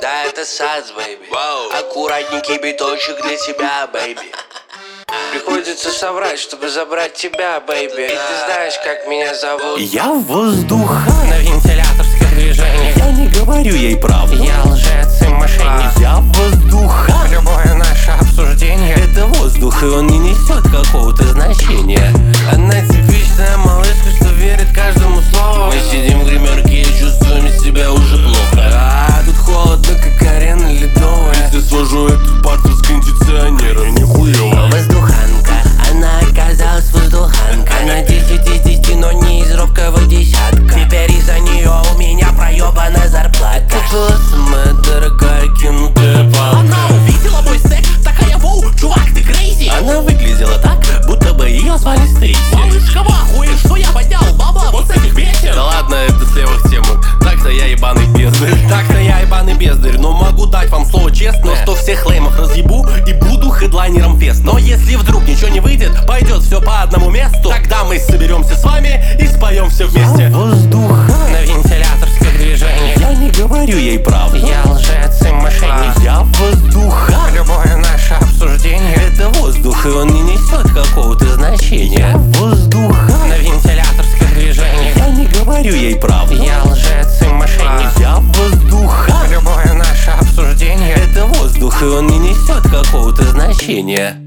Да, это САДС, бэйби. Аккуратненький биточек для тебя, бэйби. Приходится соврать, чтобы забрать тебя, бэйби. И ты знаешь, как меня зовут. Я воздуха на вентиляторских движениях. Я не говорю ей правду. Я лжец и мошенник. Я воздуха. Любое наше обсуждение — Это воздух, и он не несет какого-то значения. Она типичная малышка, что верит каждому слову. Мы сидим в гримерке и чувствуем себя уже плохо. А тут холодно, как арена ледовая. Если свожу эту парту с кондиционером, нихуево. Воздуханка, она оказалась воздуханка. Она 10 из 10, но не из робкого десятка. Теперь из-за нее у меня проебана зарплата. Ты была самая дорогая кинутая палка. Она увидела мой стек, такая: воу, чувак, ты крейзи. Она выглядела так, будто бы ее звали Стейси. Малышка в ахуе, что я поднял бабла вот с этих песен. Да ладно, это с левых тем. Так-то я ебаный бездарь. Так-то я ебаный бездарь. Но могу дать вам слово честное, что всех леймов разъебу и буду хедлайнером фест. Но если вдруг ничего не выйдет, пойдет все по одному месту, тогда мы соберемся с вами и споем все вместе. Воздуха На вентиляторских движениях. Я не говорю ей правду. Я лжец и мошенник. Я воздуха. Любое наше обсуждение — Это воздух, и он не несет какого-то значения. Воздуха на вентиляторских движениях. Я не говорю ей правду. Я лжец и мошенник. Я воздуха. Любое наше обсуждение — Это воздух, и он не несет какого-то значения.